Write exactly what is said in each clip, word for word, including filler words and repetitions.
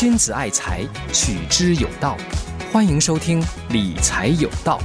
君子爱财，取之有道。欢迎收听理财有道。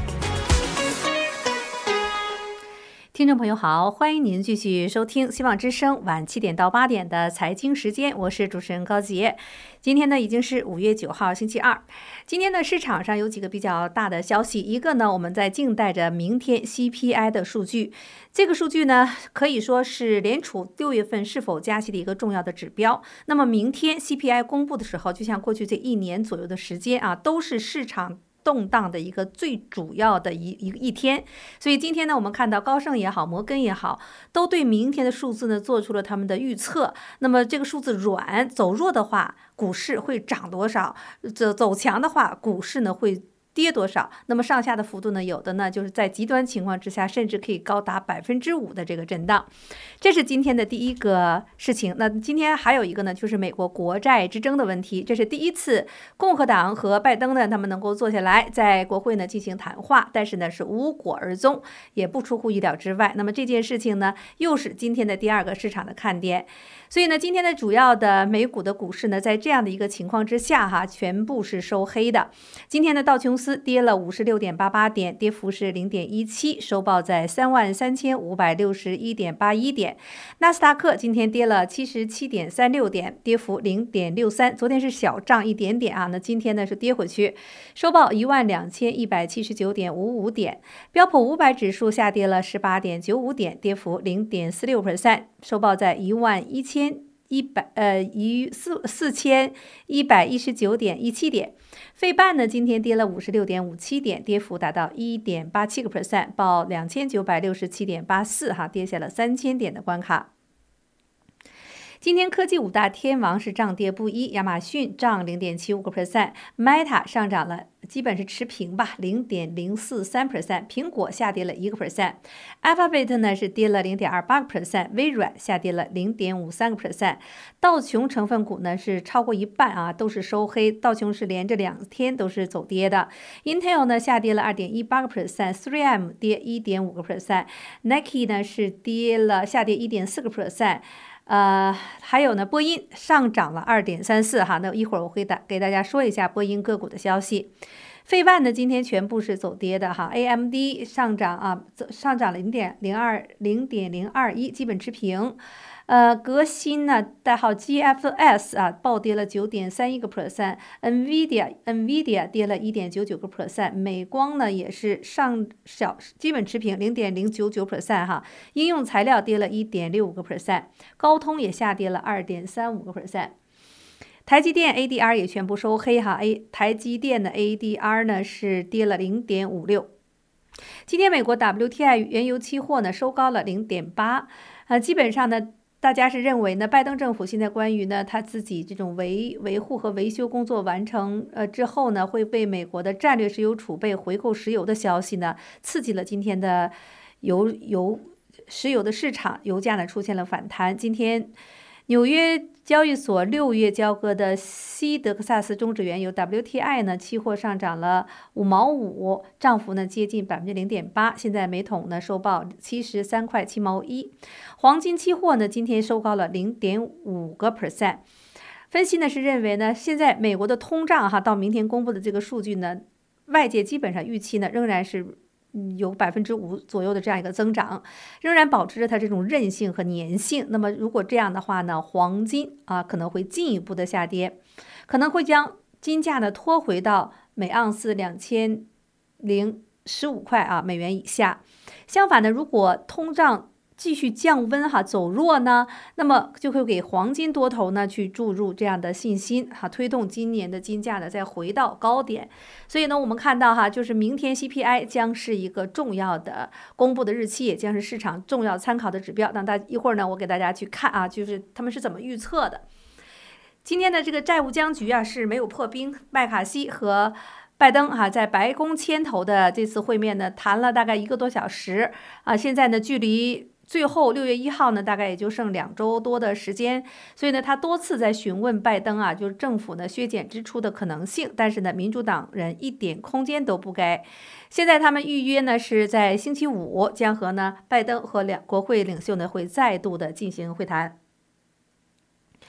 听众朋友好，欢迎您继续收听希望之声晚七点到八点的财经时间，我是主持人高杰。今天呢已经是五月九号星期二。今天呢市场上有几个比较大的消息，一个呢我们在静待着明天 C P I 的数据，这个数据呢可以说是联储六月份是否加息的一个重要的指标。那么明天 C P I 公布的时候，就像过去这一年左右的时间啊，都是市场动荡的一个最主要的一一一天，所以今天呢，我们看到高盛也好，摩根也好，都对明天的数字呢做出了他们的预测。那么这个数字软走弱的话，股市会涨多少？走走强的话，股市呢会跌多少？那么上下的幅度呢，有的呢就是在极端情况之下，甚至可以高达百分之五的这个震荡。这是今天的第一个事情。那今天还有一个呢，就是美国国债之争的问题。这是第一次共和党和拜登呢，他们能够坐下来在国会呢进行谈话，但是呢是无果而终，也不出乎意料之外。那么这件事情呢，又是今天的第二个市场的看点。所以呢，今天的主要的美股的股市呢，在这样的一个情况之下哈，全部是收黑的。今天的道琼斯跌了 五十六点八八 点，跌幅是 零点一七， 收报在 三万三千五百六十一点八一 点。纳斯达克今天跌了 七十七点三六 点，跌幅 零点六三， 昨天是小涨一点点啊，那今天呢是跌回去，收报 一万两千一百七十九点五五 点。标普五百指数下跌了 十八点九五 点，跌幅 零点四六 percent， 收报在一万一千一百呃一四四千一百一十九点一七点。费半呢今天跌了 五十六点五七 点，跌幅达到 一点八七个 percent， 报两千九百六十七点八四哈，跌下了三千点的关卡。今天科技五大天王是涨跌不一，亚马逊涨 零点七五个 percent，Meta 上涨了基本是持平吧 零点零四三 percent， 苹果下跌了一个 percent，Alphabet 呢是跌了 零点二八个 percent， 微软下跌了 零点五三个 percent。 道琼成分股呢是超过一半啊都是收黑，道琼是连着两天都是走跌的。 Intel 呢下跌了 二点一八个 percent， 三 M 跌 一点五个 percent， Nike 呢是跌了下跌 一点四个 percent。呃，还有呢，波音上涨了 二点三四 哈，那一会儿我会大给大家说一下波音个股的消息。费半呢今天全部是走跌的哈 ，A M D 上涨啊，上涨了 零点零二 零点零二一， 基本持平。呃，革新呢，代号 G F S 啊，暴跌了 九点三一个 percent，Nvidia Nvidia 跌了 一点九九个 percent， 美光呢也是上小基本持平 零点零九九 percent 哈，应用材料跌了 一点六五个 percent， 高通也下跌了 二点三五个 percent。台积电 A D R 也全部收黑哈 ，A 台积电的 A D R 呢是跌了 零点五六。今天美国 W T I 原油期货呢收高了 零点八， 呃，基本上呢。大家是认为呢，拜登政府现在关于呢他自己这种维维护和维修工作完成呃之后呢，会被美国的战略石油储备回购石油的消息呢，刺激了今天的油油石油的市场，油价呢出现了反弹。今天纽约交易所六月交割的西德克萨斯中质原油 W T I 呢，期货上涨了五毛五，涨幅呢接近 百分之零点八， 现在每桶呢收报七十三块七毛一。黄金期货呢今天收高了 零点五个 percent。分析呢是认为呢，现在美国的通胀哈到明天公布的这个数据呢，外界基本上预期呢仍然是有百分之五左右的这样一个增长，仍然保持着它这种韧性和粘性。那么如果这样的话呢，黄金啊可能会进一步的下跌，可能会将金价呢拖回到每盎司两千零十五块啊美元以下。相反呢，如果通胀继续降温哈走弱呢，那么就会给黄金多头呢去注入这样的信心哈，推动今年的金价呢再回到高点。所以呢，我们看到哈，就是明天 C P I 将是一个重要的公布的日期，也将是市场重要参考的指标。那大一会儿呢，我给大家去看啊，就是他们是怎么预测的。今天的这个债务僵局啊是没有破冰，麦卡锡和拜登哈、啊、在白宫牵头的这次会面呢，谈了大概一个多小时啊，现在呢距离最后六月一号呢，大概也就剩两周多的时间，所以呢，他多次在询问拜登啊，就是政府呢削减支出的可能性，但是呢，民主党人一点空间都不给。现在他们预约呢是在星期五将和呢拜登和两国会领袖呢会再度的进行会谈。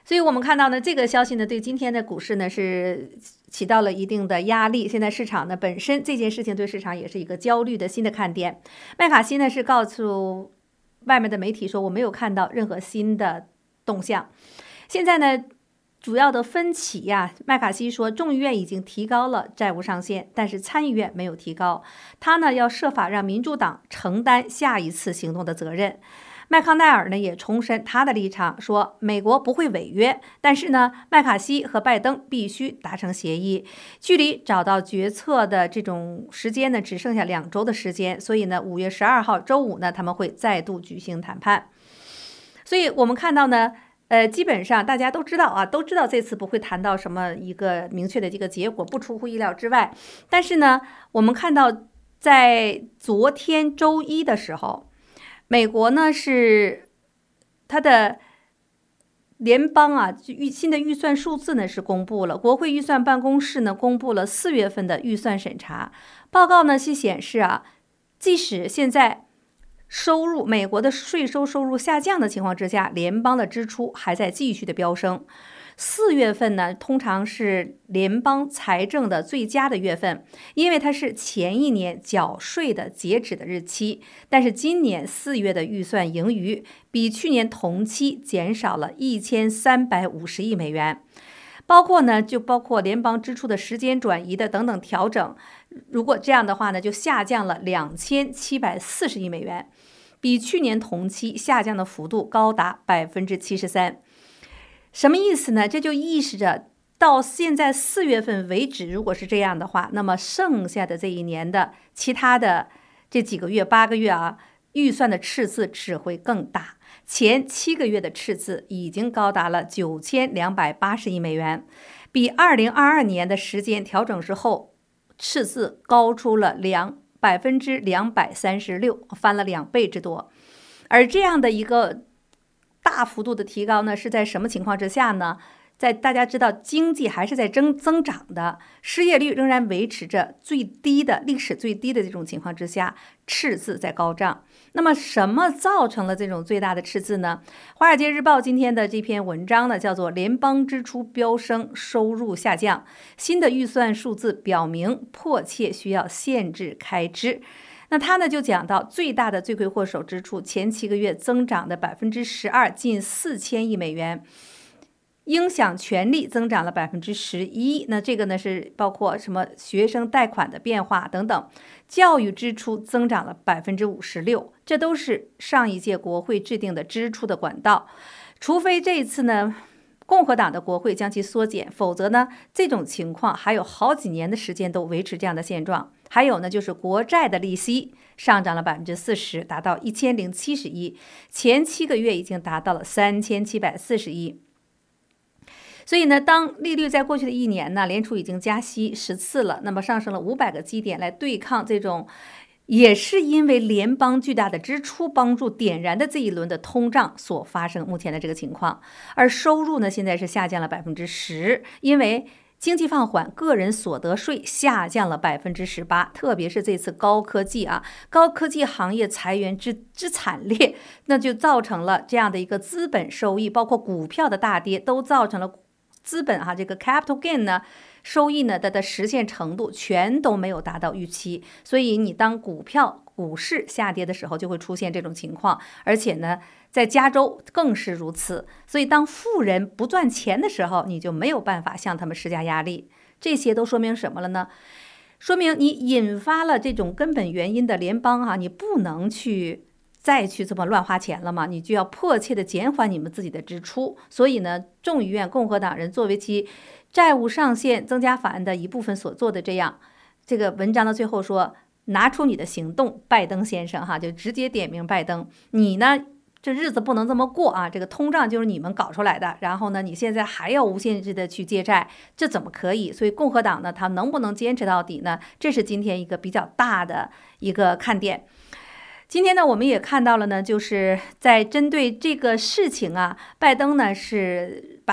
所以我们看到呢，这个消息呢，对今天的股市呢是起到了一定的压力。现在市场呢本身这件事情对市场也是一个焦虑的新的看点。麦卡锡呢是告诉外面的媒体说，我没有看到任何新的动向。现在呢，主要的分歧呀，麦卡锡说，众议院已经提高了债务上限，但是参议院没有提高。他呢要设法让民主党承担下一次行动的责任。麦康奈尔呢也重申他的立场，说美国不会违约，但是呢，麦卡锡和拜登必须达成协议。距离找到决策的这种时间呢，只剩下两周的时间，所以呢，五月十二号周五呢，他们会再度举行谈判。所以我们看到呢，呃，基本上大家都知道啊，都知道这次不会谈到什么一个明确的这个结果，不出乎意料之外。但是呢，我们看到在昨天周一的时候，美国呢是它的联邦啊预新的预算数字呢是公布了，国会预算办公室呢公布了四月份的预算审查报告呢，是显示啊，即使现在收入美国的税收收入下降的情况之下，联邦的支出还在继续的飙升。四月份呢，通常是联邦财政的最佳的月份，因为它是前一年缴税的截止的日期。但是今年四月的预算盈余比去年同期减少了一千三百五十亿美元，包括呢，就包括联邦支出的时间转移的等等调整。如果这样的话呢，就下降了两千七百四十亿美元，比去年同期下降的幅度高达百分之七十三。什么意思呢？这就意味着到现在四月份为止，如果是这样的话，那么剩下的这一年的其他的这几个月八个月啊，预算的赤字只会更大。前七个月的赤字已经高达了九千两百八十亿美元，比二零二二年的时间调整之后赤字高出了两百分之两百三十六，翻了两倍之多。而这样的一个大幅度的提高呢，是在什么情况之下呢？在大家知道经济还是在增增长的，失业率仍然维持着最低的历史最低的这种情况之下，赤字在高涨。那么什么造成了这种最大的赤字呢？华尔街日报今天的这篇文章呢，叫做联邦支出飙升，收入下降，新的预算数字表明迫切需要限制开支。那他呢就讲到最大的罪魁祸首支出前七个月增长的百分之十二，近四千亿美元。应享权利增长了百分之十一，那这个呢是包括什么学生贷款的变化等等。教育支出增长了百分之五十六，这都是上一届国会制定的支出的管道。除非这一次呢，共和党的国会将其缩减，否则呢，这种情况还有好几年的时间都维持这样的现状。还有呢，就是国债的利息上涨了百分之四十，达到一千零七十亿，前七个月已经达到了三千七百四十亿。所以呢，当利率在过去的一年呢，联储已经加息十次了，那么上升了五百个基点来对抗这种，也是因为联邦巨大的支出帮助点燃的这一轮的通胀所发生目前的这个情况。而收入呢，现在是下降了百分之十，因为经济放缓，个人所得税下降了百分之十八，特别是这次高科技啊，高科技行业裁员之之惨烈，那就造成了这样的一个资本收益，包括股票的大跌，都造成了资本哈、啊、这个 capital gain 呢收益呢它的实现程度全都没有达到预期，所以你当股票股市下跌的时候就会出现这种情况，而且呢在加州更是如此。所以当富人不赚钱的时候，你就没有办法向他们施加压力。这些都说明什么了呢？说明你引发了这种根本原因的联邦啊，你不能去再去这么乱花钱了嘛，你就要迫切的减缓你们自己的支出。所以呢，众议院共和党人作为其债务上限增加法案的一部分所做的这样，这个文章的最后说，拿出你的行动，拜登先生哈，就直接点名拜登，你呢这日子不能这么过啊！这个通胀就是你们搞出来的，然后呢，你现在还要无限制的去借债，这怎么可以？所以共和党呢，他能不能坚持到底呢？这是今天一个比较大的一个看点。今天呢，我们也看到了呢，就是在针对这个事情啊，拜登呢是把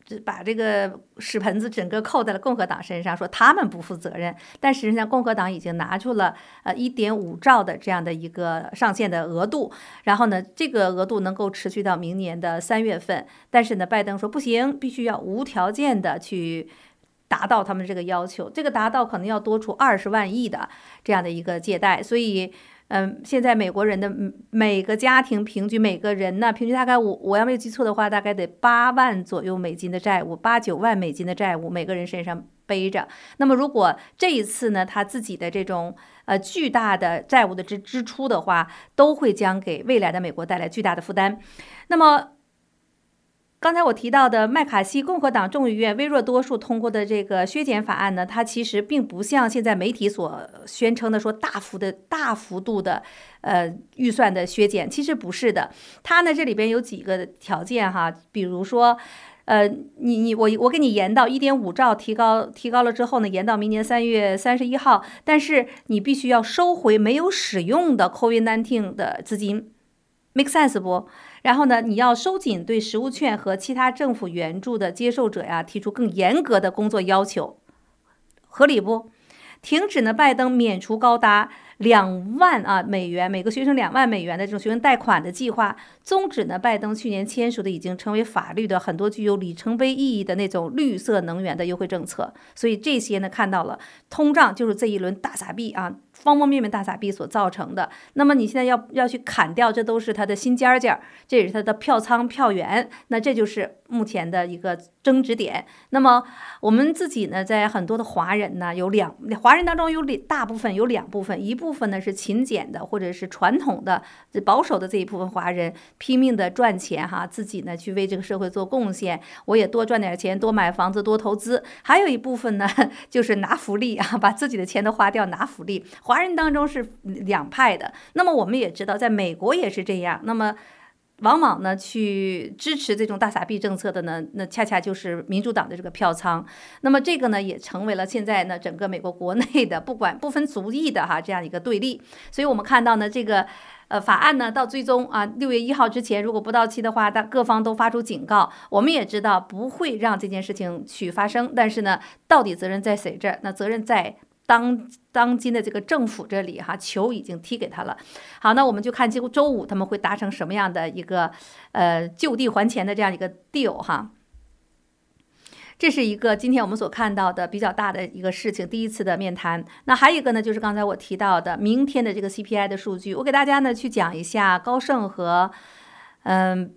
把这个屎盆子整个扣在了共和党身上，说他们不负责任。但实际上，共和党已经拿出了呃一点五兆的这样的一个上限的额度，然后呢，这个额度能够持续到明年的三月份。但是呢，拜登说不行，必须要无条件的去达到他们这个要求，这个达到可能要多出二十万亿的这样的一个借贷，所以。嗯，现在美国人的每个家庭平均每个人呢，平均大概我我要没有记错的话，大概得八万左右美金的债务，八九万美金的债务，每个人身上背着。那么如果这一次呢，他自己的这种呃巨大的债务的支支出的话，都会将给未来的美国带来巨大的负担。那么。刚才我提到的麦卡锡共和党众议院微弱多数通过的这个削减法案呢，它其实并不像现在媒体所宣称的说大幅的大幅度的呃预算的削减，其实不是的。它呢这里边有几个条件哈，比如说。呃，你你我我给你延到一点五兆提高提高了之后呢，延到明年三月三十一号，但是你必须要收回没有使用的 COVID 十九 的资金 ，make sense 不？然后呢，你要收紧对食物券和其他政府援助的接受者呀提出更严格的工作要求，合理不？停止呢，拜登免除高达两万啊美元每个学生两万美元的这种学生贷款的计划，终止呢拜登去年签署的已经成为法律的很多具有里程碑意义的那种绿色能源的优惠政策。所以这些呢看到了，通胀就是这一轮大撒币啊，方方面面大撒币所造成的。那么你现在要要去砍掉，这都是他的心尖尖，这也是他的票仓票源，那这就是目前的一个争执点。那么我们自己呢，在很多的华人呢，有两华人当中有大部分有两部分，一部分呢是勤俭的或者是传统的保守的这一部分华人，拼命的赚钱哈，自己呢去为这个社会做贡献，我也多赚点钱，多买房子，多投资。还有一部分呢，就是拿福利啊，把自己的钱都花掉拿福利。华人当中是两派的。那么我们也知道，在美国也是这样。那么往往呢，去支持这种大撒币政策的呢，那恰恰就是民主党的这个票仓。那么这个呢，也成为了现在呢整个美国国内的不管不分族裔的哈这样一个对立。所以我们看到呢，这个呃法案呢到最终啊六月一号之前如果不到期的话，大各方都发出警告。我们也知道不会让这件事情去发生，但是呢，到底责任在谁这儿？那责任在当当今的这个政府这里哈，球已经踢给他了。好，那我们就看几乎周五他们会达成什么样的一个呃就地还钱的这样一个 deal 哈。这是一个今天我们所看到的比较大的一个事情，第一次的面谈。那还有一个呢，就是刚才我提到的明天的这个 C P I 的数据，我给大家呢去讲一下高盛和嗯。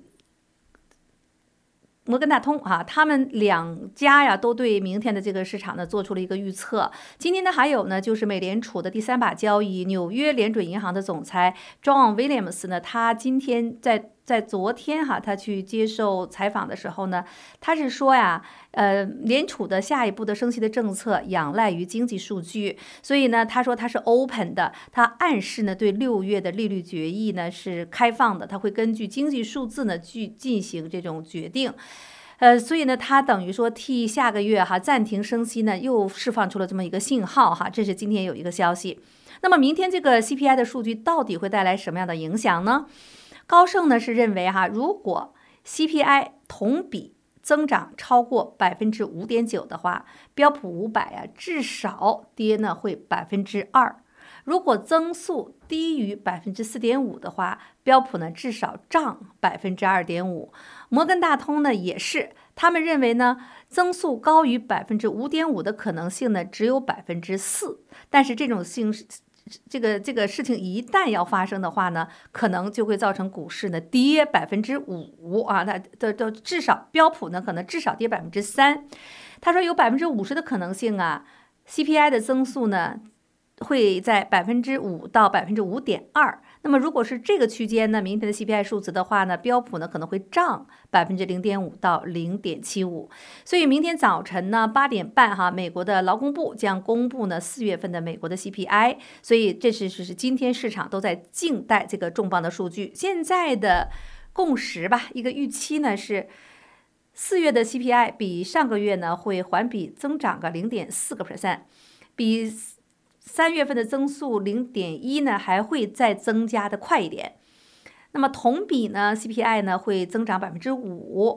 摩根大通啊，他们两家呀都对明天的这个市场呢做出了一个预测。今天呢还有呢就是美联储的第三把交椅，纽约联准银行的总裁 John Williams 呢，他今天在在昨天哈，他去接受采访的时候呢，他是说呀，呃，联储的下一步的升息的政策仰赖于经济数据，所以呢，他说他是 open 的，他暗示呢对六月的利率决议呢是开放的，他会根据经济数字呢去进行这种决定。呃，所以呢，它等于说替下个月哈暂停升息呢，又释放出了这么一个信号哈，这是今天有一个消息。那么明天这个 C P I 的数据到底会带来什么样的影响呢？高盛呢是认为哈，如果 C P I 同比增长超过百分之五点九的话，标普五百啊至少跌呢会百分之二。如果增速低于百分之四点五的话，标普呢至少涨百分之二点五。摩根大通呢也是，他们认为呢增速高于百分之五点五的可能性呢只有百分之四，但是这种性这个这个事情一旦要发生的话呢，可能就会造成股市呢跌百分之五啊，它的的至少标普呢可能至少跌百分之三。他说有百分之五十的可能性啊 ，C P I 的增速呢会在百分之五到百分之五点二。那么如果是这个区间呢，明天的 C P I 数值的话呢，标普呢可能会涨百分之零点五到零点七五。所以明天早晨呢八点半哈，美国的劳工部将公布呢四月份的美国的 C P I。所以这是是今天市场都在静待这个重磅的数据。现在的共识吧，一个预期呢是四月的 C P I 比上个月呢会环比增长个零点四个 percent， 比三月份的增速零点一呢，还会再增加的快一点。那么同比呢 ，C P I 呢会增长百分之五，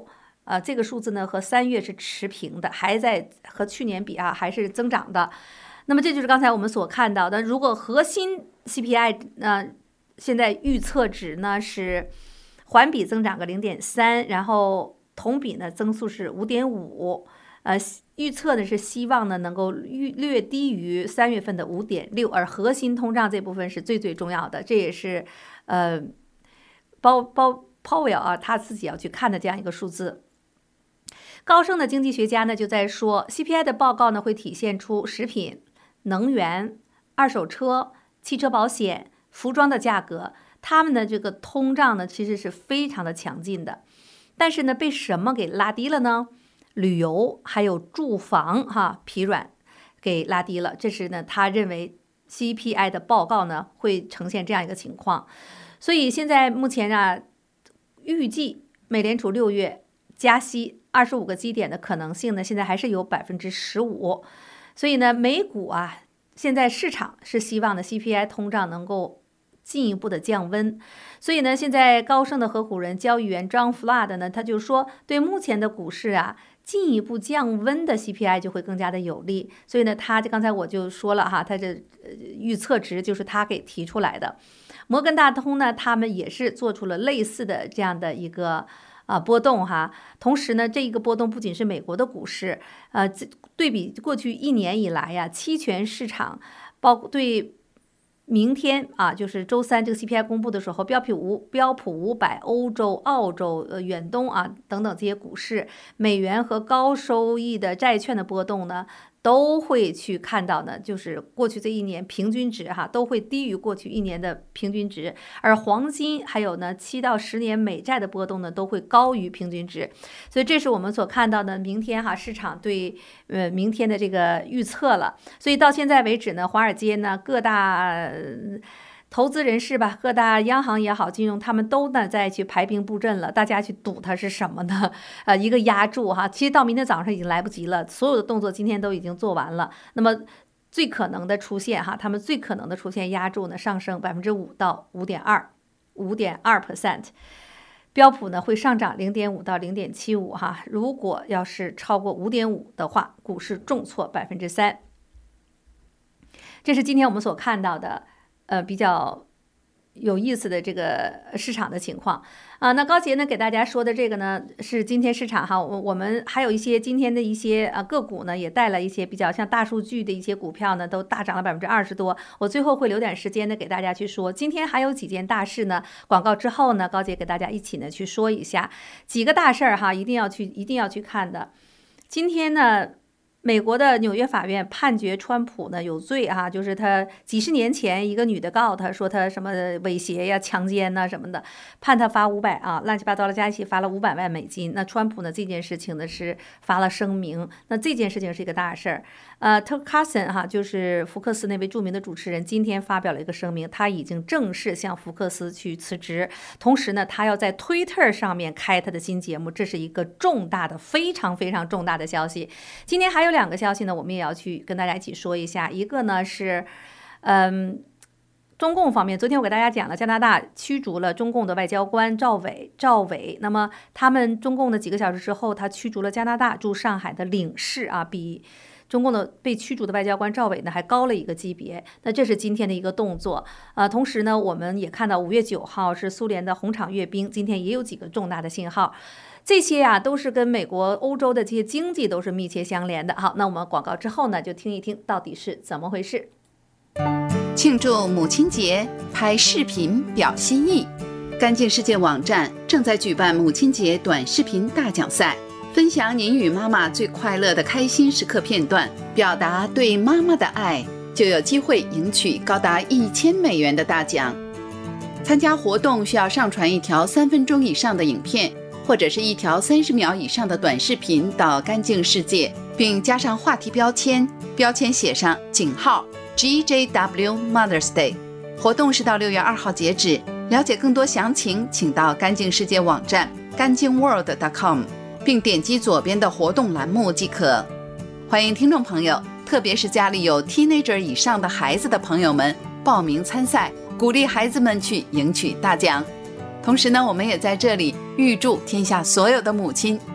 呃，这个数字呢和三月是持平的，还在和去年比啊还是增长的。那么这就是刚才我们所看到的，如果核心 C P I 呃现在预测值呢是环比增长个 零点三， 然后同比呢增速是 五点五， 呃预测的是希望呢能够略低于三月份的 五点六， 而核心通胀这部分是最最重要的，这也是呃包包Powell 啊他自己要去看的这样一个数字。高盛的经济学家呢就在说 C P I 的报告呢会体现出食品、能源、二手车、汽车保险、服装的价格，他们的这个通胀呢其实是非常的强劲的，但是呢被什么给拉低了呢？旅游还有住房哈疲软给拉低了，这是呢他认为 C P I 的报告呢会呈现这样一个情况。所以现在目前啊预计美联储六月加息二十五个基点的可能性呢现在还是有 百分之十五， 所以呢美股啊现在市场是希望的 C P I 通胀能够进一步的降温，所以呢现在高盛的合伙人交易员 John Flood 呢他就说对目前的股市啊进一步降温的 C P I 就会更加的有利，所以呢他刚才我就说了哈，他这预测值就是他给提出来的。摩根大通呢他们也是做出了类似的这样的一个啊波动哈，同时呢这一个波动不仅是美国的股市，呃对比过去一年以来呀，期权市场包括对明天啊，就是周三这个 C P I 公布的时候，标普五标普五百、欧洲、澳洲、呃远东啊等等这些股市，美元和高收益的债券的波动呢，都会去看到呢，就是过去这一年平均值哈都会低于过去一年的平均值，而黄金还有呢七到十年美债的波动呢都会高于平均值，所以这是我们所看到的明天哈市场对呃明天的这个预测了。所以到现在为止呢，华尔街呢各大投资人士吧，各大央行也好，金融他们都呢在去排兵布阵了，大家去赌它是什么呢？呃，一个压住哈，其实到明天早上已经来不及了，所有的动作今天都已经做完了。那么最可能的出现哈，他们最可能的出现压住呢上升百分之五到五点二，五点二 percent。标普呢会上涨 零点五到零点七五 哈，如果要是超过 五点五 的话，股市重挫 百分之三。这是今天我们所看到的呃比较有意思的这个市场的情况啊。那高杰呢给大家说的这个呢是今天市场哈，我我们还有一些今天的一些啊个股呢也带了一些比较像大数据的一些股票呢都大涨了 百分之二十 多，我最后会留点时间呢给大家去说。今天还有几件大事呢，广告之后呢高杰给大家一起呢去说一下几个大事儿哈，一定要去一定要去看的。今天呢美国的纽约法院判决川普呢有罪啊，就是他几十年前一个女的告他说他什么猥亵呀、强奸呐什么的，判他罚五百啊，乱七八糟的加一起罚了五百万美金。那川普呢这件事情呢是发了声明，那这件事情是一个大事儿。呃 Tucker Carlson 哈，就是福克斯那位著名的主持人，今天发表了一个声明，他已经正式向福克斯去辞职，同时呢他要在 Twitter 上面开他的新节目，这是一个重大的非常非常重大的消息。今天还有两个消息呢，我们也要去跟大家一起说一下。一个呢是，嗯，中共方面，昨天我给大家讲了，加拿大驱逐了中共的外交官赵伟，赵伟。那么他们中共的几个小时之后，他驱逐了加拿大驻上海的领事啊，比中共的被驱逐的外交官赵伟呢还高了一个级别。那这是今天的一个动作。呃，同时呢，我们也看到五月九号是苏联的红场阅兵，今天也有几个重大的信号。这些呀、啊、都是跟美国、欧洲的这些经济都是密切相连的。好，那我们广告之后呢，就听一听到底是怎么回事。 庆祝母亲节，拍视频表心意。干净世界网站正在举办母亲节短视频大奖赛，分享您与妈妈最快乐的开心时刻片段，表达对妈妈的爱，就有机会赢取高达一千美元的大奖。参加活动需要上传一条三分钟以上的影片，或者是一条三十秒以上的短视频到干净世界，并加上话题标签，标签写上井号 G J W Mother's Day。 活动是到六月二号截止，了解更多详情请到干净世界网站干净 world dot com， 并点击左边的活动栏目即可。欢迎听众朋友，特别是家里有 teenager 以上的孩子的朋友们报名参赛，鼓励孩子们去赢取大奖。同时呢，我们也在这里预祝天下所有的母亲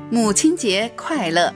母亲节快乐！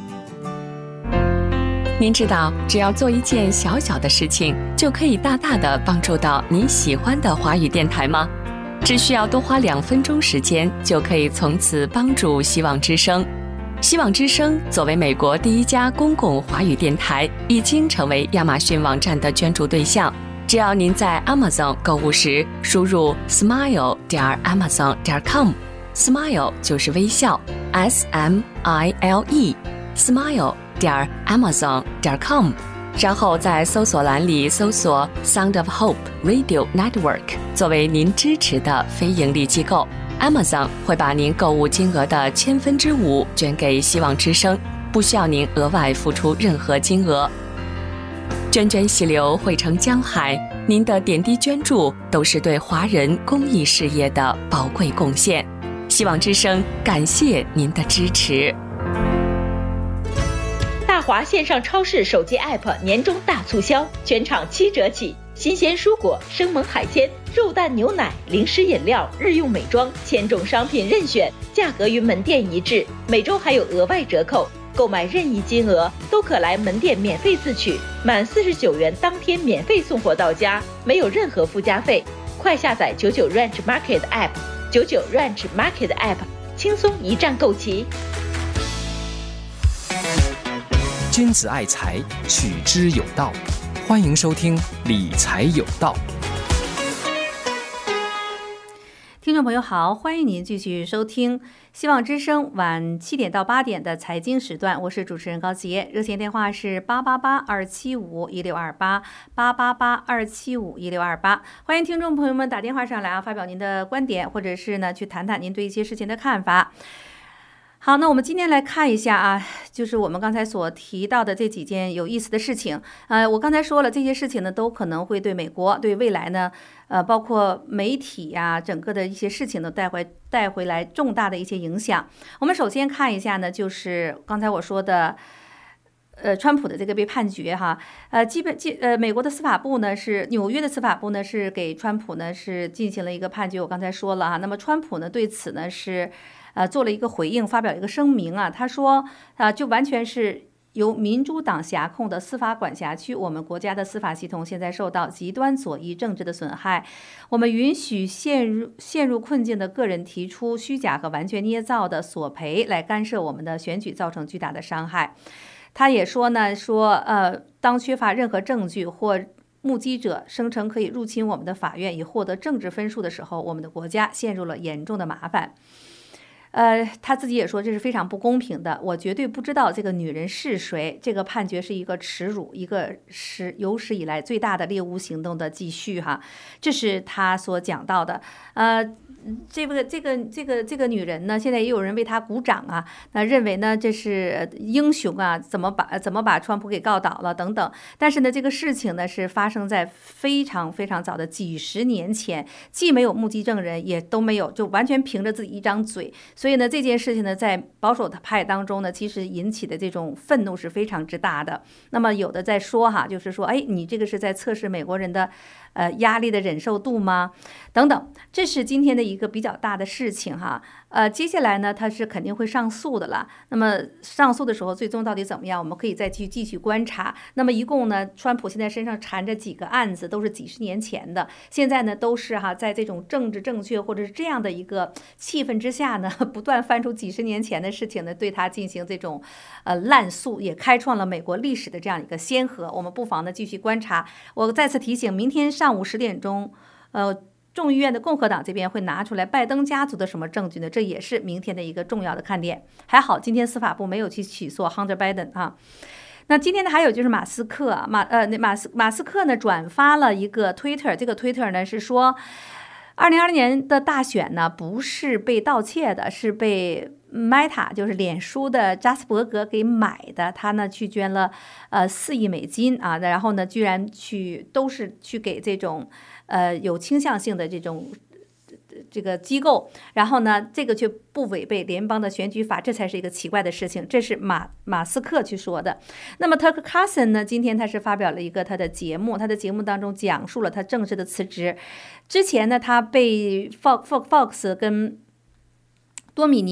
您知道，只要做一件小小的事情，就可以大大的帮助到你喜欢的华语电台吗？只需要多花两分钟时间，就可以从此帮助希望之声。希望之声作为美国第一家公共华语电台，已经成为亚马逊网站的捐助对象。只要您在 Amazon 购物时输入 smile 点 amazon 点 com，smile 就是微笑 ，S M I L E，smile 点 amazon 点 com， 然后在搜索栏里搜索 Sound of Hope Radio Network 作为您支持的非盈利机构。Amazon 会把您购物金额的千分之五捐给希望之声，不需要您额外付出任何金额。涓涓细流汇成江海，您的点滴捐助都是对华人公益事业的宝贵贡献。希望之声感谢您的支持。 大华线上超市手机 App 年终大促销，全场七折起，新鲜蔬果、生猛海鲜、肉蛋牛奶、零食饮料、日用美妆，千种商品任选，价格与门店一致，每周还有额外折扣。购买任意金额都可来门店免费自取，满四十九元当天免费送货到家，没有任何附加费。快下载九九 Ranch Market App， 九九 Ranch Market App， 轻松一站购齐。 君子爱财，取之有道。欢迎收听理财有道。 听众朋友好，欢迎您继续收听希望之声晚七点到八点的财经时段，我是主持人高杰，热线电话是八八八二七五一六二八八八八二七五一六二八，欢迎听众朋友们打电话上来啊，发表您的观点，或者是呢去谈谈您对一些事情的看法。好，那我们今天来看一下啊，就是我们刚才所提到的这几件有意思的事情。呃，我刚才说了，这些事情呢，都可能会对美国、对未来呢，呃，包括媒体呀、啊，整个的一些事情呢，带回带回来重大的一些影响。我们首先看一下呢，就是刚才我说的。呃，川普的这个被判决哈，呃，基本基呃，美国的司法部呢是纽约的司法部呢是给川普呢是进行了一个判决，我刚才说了哈，那么川普呢对此呢是呃做了一个回应，发表一个声明啊，他说啊、呃，就完全是由民主党辖控的司法管辖区，我们国家的司法系统现在受到极端左翼政治的损害，我们允许陷入陷入困境的个人提出虚假和完全捏造的索赔来干涉我们的选举，造成巨大的伤害。他也说呢，说呃，当缺乏任何证据或目击者声称可以入侵我们的法院以获得政治分数的时候，我们的国家陷入了严重的麻烦。呃，他自己也说这是非常不公平的，我绝对不知道这个女人是谁。这个判决是一个耻辱，一个是有史以来最大的猎巫行动的继续哈，这是他所讲到的。呃。这个这个这个这个女人呢，现在也有人为她鼓掌啊，那认为呢这是英雄啊，怎么把怎么把川普给告倒了等等。但是呢，这个事情呢是发生在非常非常早的几十年前，既没有目击证人，也都没有，就完全凭着自己一张嘴。所以呢，这件事情呢，在保守派当中呢，其实引起的这种愤怒是非常之大的。那么有的在说哈，就是说，哎，你这个是在测试美国人的。呃，压力的忍受度吗？等等，这是今天的一个比较大的事情哈。呃，接下来呢，他是肯定会上诉的了。那么上诉的时候，最终到底怎么样，我们可以再去继续观察。那么一共呢，川普现在身上缠着几个案子，都是几十年前的。现在呢，都是哈，在这种政治正确或者是这样的一个气氛之下呢，不断翻出几十年前的事情呢，对他进行这种呃滥诉，也开创了美国历史的这样一个先河。我们不妨呢继续观察。我再次提醒，明天上午十点钟，呃。众议院的共和党这边会拿出来拜登家族的什么证据呢？这也是明天的一个重要的看点。还好今天司法部没有去起诉 Hunter Biden 啊。那今天呢，还有就是马斯克马呃马斯马斯克呢转发了一个 Twitter， 这个 Twitter 呢是说，二零二零年的大选呢不是被盗窃的，是被 Meta 就是脸书的扎斯伯格给买的。他呢去捐了呃四亿美金啊，然后呢居然去都是去给这种。呃，有倾向性的这种这个机构，然后呢，这个却不违背联邦的选举法，这才是一个奇怪的事情。这是马马斯克去说的。那么 Tucker Carlson 呢，今天他是发表了一个他的节目，他的节目当中讲述了他正式的辞职。之前呢，他被 Fox Fox 跟多米尼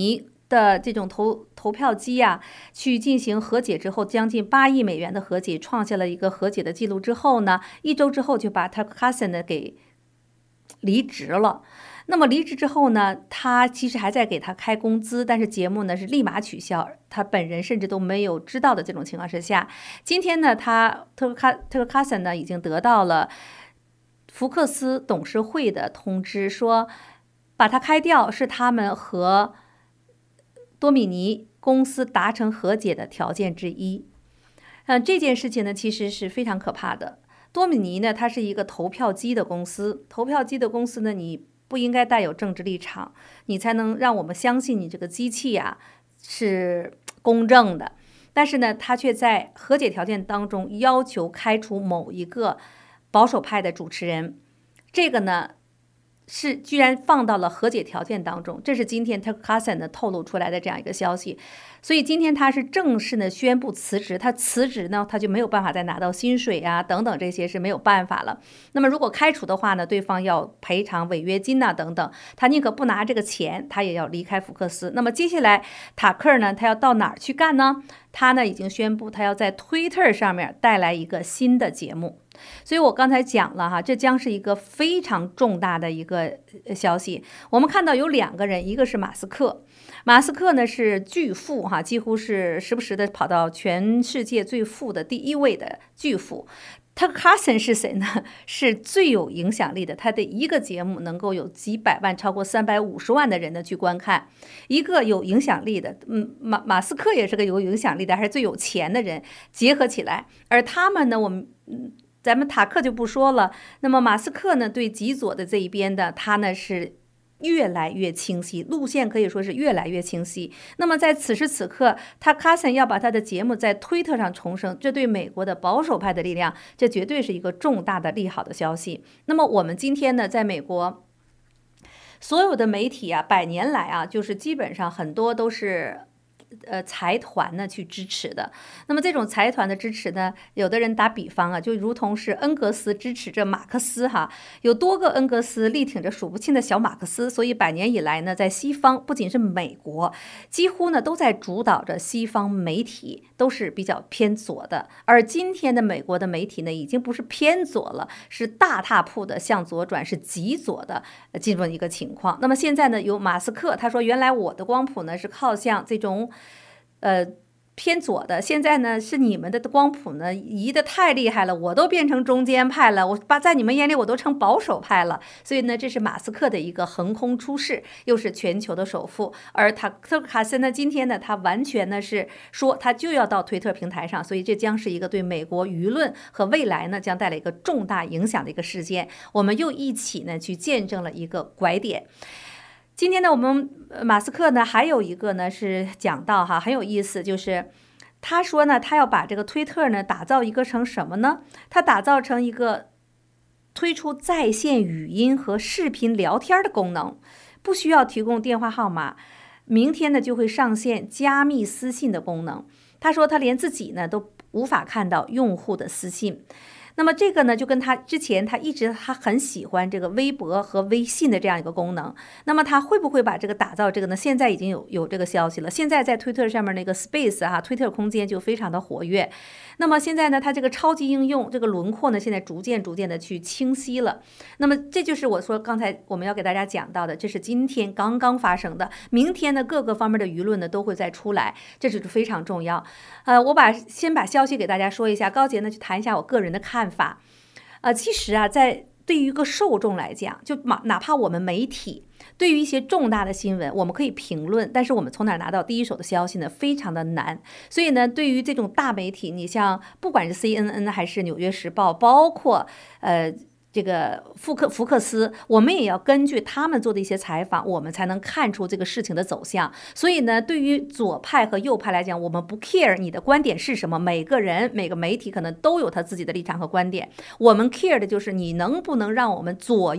的这种投投票机啊，去进行和解之后，将近八亿美元的和解，创下了一个和解的记录之后呢，一周之后就把 Tucker Carlson 呢给离职了。那么离职之后呢，他其实还在给他开工资，但是节目呢是立马取消，他本人甚至都没有知道的这种情况之下，今天呢，他 Tucker Carlson 呢已经得到了福克斯董事会的通知，说把他开掉是他们和多米尼公司达成和解的条件之一。嗯，这件事情呢其实是非常可怕的。多米尼呢，它是一个投票机的公司，投票机的公司呢，你不应该带有政治立场，你才能让我们相信你这个机器啊是公正的。但是呢，他却在和解条件当中要求开除某一个保守派的主持人，这个呢是居然放到了和解条件当中，这是今天 Tucker Carlson 呢透露出来的这样一个消息。所以今天他是正式的宣布辞职，他辞职呢，他就没有办法再拿到薪水啊等等，这些是没有办法了。那么如果开除的话呢，对方要赔偿违约金呐、啊、等等，他宁可不拿这个钱，他也要离开福克斯。那么接下来塔克呢，他要到哪儿去干呢？他呢已经宣布他要在 Twitter 上面带来一个新的节目。所以我刚才讲了哈，这将是一个非常重大的一个消息。我们看到有两个人，一个是马斯克，马斯克呢是巨富哈，几乎是时不时的跑到全世界最富的第一位的巨富。Tucker Carlson 是谁呢？是最有影响力的，他的一个节目能够有几百万，超过三百五十万的人呢去观看。一个有影响力的，嗯，马马斯克也是个有影响力的，还是最有钱的人，结合起来，而他们呢，我们嗯。咱们塔克就不说了，那么马斯克呢，对极左的这一边的他呢是越来越清晰，路线可以说是越来越清晰。那么在此时此刻，他 Carlson 要把他的节目在推特上重生，这对美国的保守派的力量，这绝对是一个重大的利好的消息。那么我们今天呢，在美国所有的媒体啊，百年来啊，就是基本上很多都是呃，财团呢去支持的。那么这种财团的支持呢，有的人打比方啊，就如同是恩格斯支持着马克思哈，有多个恩格斯力挺着数不清的小马克思。所以百年以来呢，在西方不仅是美国，几乎呢都在主导着西方媒体都是比较偏左的。而今天的美国的媒体呢，已经不是偏左了，是大踏步的向左转，是极左的进入一个情况。那么现在呢，有马斯克他说，原来我的光谱呢是靠向这种呃，偏左的，现在呢是你们的光谱呢移得太厉害了，我都变成中间派了，我把在你们眼里我都成保守派了。所以呢，这是马斯克的一个横空出世，又是全球的首富。而他特卡森呢，今天呢，他完全呢是说他就要到推特平台上，所以这将是一个对美国舆论和未来呢将带来一个重大影响的一个事件。我们又一起呢去见证了一个拐点。今天呢，我们马斯克呢还有一个呢是讲到哈很有意思，就是他说呢，他要把这个推特呢打造一个成什么呢？他打造成一个推出在线语音和视频聊天的功能，不需要提供电话号码，明天呢就会上线加密私信的功能。他说他连自己呢都无法看到用户的私信。那么这个呢，就跟他之前他一直他很喜欢这个微博和微信的这样一个功能。那么他会不会把这个打造这个呢？现在已经有有这个消息了。现在在推特上面那个 Space 哈、啊，推特空间就非常的活跃。那么现在呢，它这个超级应用这个轮廓呢，现在逐渐逐渐的去清晰了。那么这就是我说刚才我们要给大家讲到的，这是今天刚刚发生的。明天呢，各个方面的舆论呢都会再出来，这就是非常重要。呃，我把先把消息给大家说一下，高杰呢去谈一下我个人的看法。呃，其实啊，在对于一个受众来讲，就哪哪怕我们媒体对于一些重大的新闻，我们可以评论，但是我们从哪拿到第一手的消息呢？非常的难。所以呢，对于这种大媒体，你像不管是 C N N 还是纽约时报，包括呃。这个福克福克斯，我们也要根据他们做的一些采访，我们才能看出这个事情的走向。所以呢，对于左派和右派来讲，我们不 care 你的观点是什么，每个人每个媒体可能都有他自己的立场和观点，我们 care 的就是你能不能让我们左右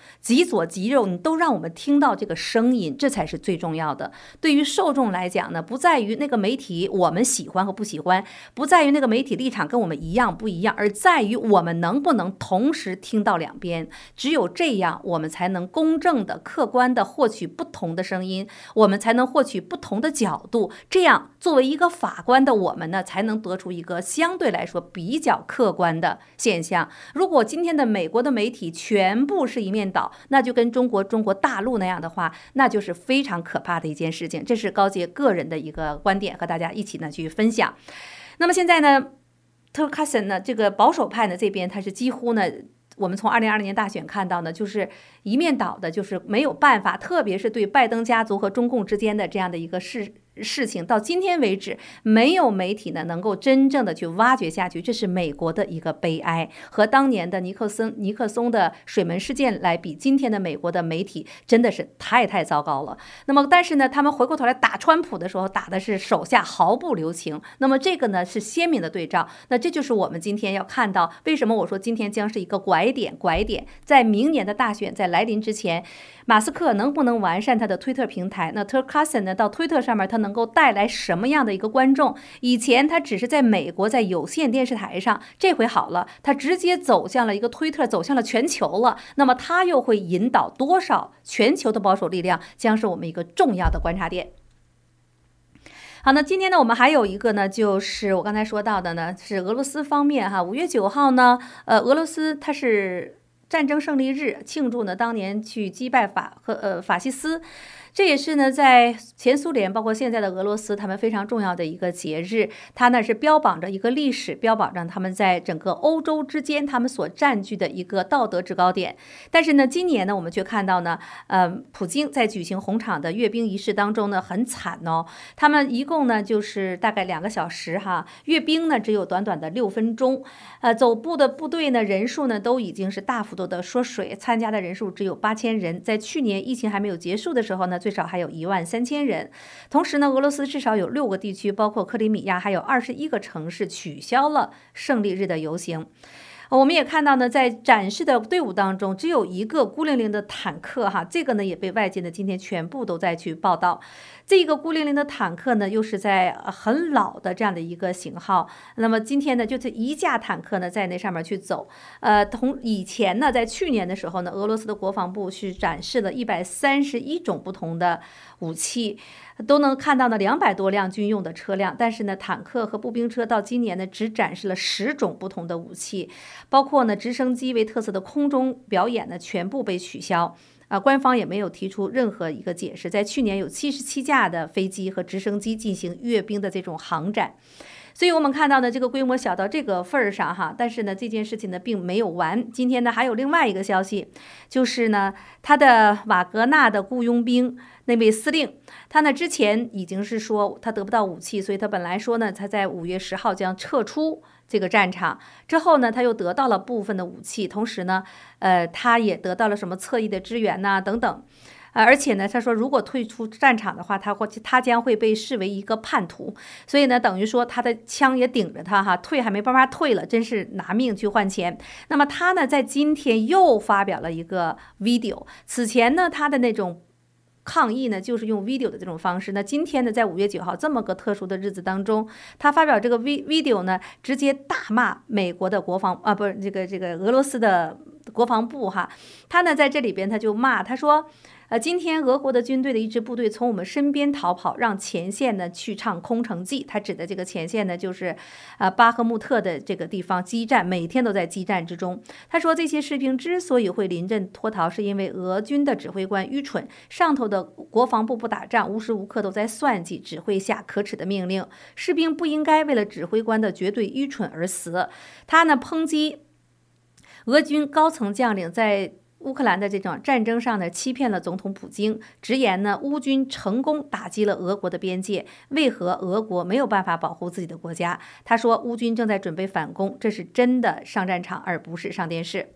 极左极右，你都让我们听到这个声音，这才是最重要的。对于受众来讲呢，不在于那个媒体我们喜欢和不喜欢，不在于那个媒体立场跟我们一样不一样，而在于我们能不能同时听到两边。只有这样，我们才能公正的、客观的获取不同的声音，我们才能获取不同的角度。这样，作为一个法官的我们呢，才能得出一个相对来说比较客观的现象。如果今天的美国的媒体全部是一面倒，那就跟中国中国大陆那样的话，那就是非常可怕的一件事情。这是高杰个人的一个观点，和大家一起呢去分享。那么现在呢，特卡森呢这个保守派呢这边，他是几乎呢，我们从二零二零年大选看到呢，就是一面倒的，就是没有办法，特别是对拜登家族和中共之间的这样的一个事事情，到今天为止，没有媒体呢能够真正的去挖掘下去，这是美国的一个悲哀。和当年的尼克森尼克松的水门事件来比，今天的美国的媒体真的是太太糟糕了。那么，但是呢，他们回过头来打川普的时候，打的是手下毫不留情。那么这个呢是鲜明的对照。那这就是我们今天要看到，为什么我说今天将是一个拐点？拐点在明年的大选在来临之前，马斯克能不能完善他的推特平台？那 Tucker Carlson 呢，到推特上面他能够带来什么样的一个观众？以前他只是在美国在有线电视台上，这回好了，他直接走向了一个推特，走向了全球了。那么他又会引导多少全球的保守力量，将是我们一个重要的观察点。好，那今天呢，我们还有一个呢，就是我刚才说到的呢，是俄罗斯方面哈，五月九号呢，呃，俄罗斯它是战争胜利日，庆祝呢当年去击败法和呃法西斯。这也是呢，在前苏联包括现在的俄罗斯，他们非常重要的一个节日。它呢是标榜着一个历史，标榜着他们在整个欧洲之间他们所占据的一个道德制高点。但是呢，今年呢，我们却看到呢，呃，普京在举行红场的阅兵仪式当中呢，很惨哦。他们一共呢就是大概两个小时哈，阅兵呢只有短短的六分钟。呃，走步的部队呢人数呢都已经是大幅度的缩水，参加的人数只有八千人。在去年疫情还没有结束的时候呢，最少还有一万三千人。同时呢，俄罗斯至少有六个地区，包括克里米亚，还有二十一个城市取消了胜利日的游行。我们也看到呢，在展示的队伍当中，只有一个孤零零的坦克哈，这个呢也被外界呢今天全部都在去报道。这个孤零零的坦克呢，又是在很老的这样的一个型号。那么今天呢，就是一架坦克呢在那上面去走。呃，同以前呢，在去年的时候呢，俄罗斯的国防部去展示了一百三十一种不同的武器。都能看到呢两百多辆军用的车辆，但是呢坦克和步兵车到今年呢只展示了十种不同的武器，包括呢直升机为特色的空中表演呢全部被取消。啊，官方也没有提出任何一个解释。在去年有七十七架的飞机和直升机进行阅兵的这种航展。所以我们看到呢，这个规模小到这个份儿上哈，但是呢，这件事情呢并没有完。今天呢还有另外一个消息，就是呢，他的瓦格纳的雇佣兵那位司令，他呢之前已经是说他得不到武器，所以他本来说呢，他在五月十号将撤出这个战场。之后呢，他又得到了部分的武器，同时呢，呃，他也得到了什么侧翼的支援呐、啊、等等。呃，而且呢，他说如果退出战场的话，他会他将会被视为一个叛徒，所以呢，等于说他的枪也顶着他哈，退还没办法退了，真是拿命去换钱。那么他呢，在今天又发表了一个 video， 此前呢，他的那种抗议呢，就是用 video 的这种方式。那今天呢，在五月九号这么个特殊的日子当中，他发表这个 video 呢，直接大骂美国的国防啊，不是这个这个俄罗斯的国防部哈。他呢在这里边他就骂，他说。呃，今天俄国的军队的一支部队从我们身边逃跑，让前线呢去唱空城计。他指的这个前线呢，就是呃巴赫穆特的这个地方激战，每天都在激战之中。他说，这些士兵之所以会临阵脱逃，是因为俄军的指挥官愚蠢，上头的国防部不打仗，无时无刻都在算计，只会下可耻的命令。士兵不应该为了指挥官的绝对愚蠢而死。他呢抨击俄军高层将领在乌克兰的这种战争上呢，欺骗了总统普京，直言呢，乌军成功打击了俄国的边界，为何俄国没有办法保护自己的国家？他说，乌军正在准备反攻，这是真的上战场，而不是上电视。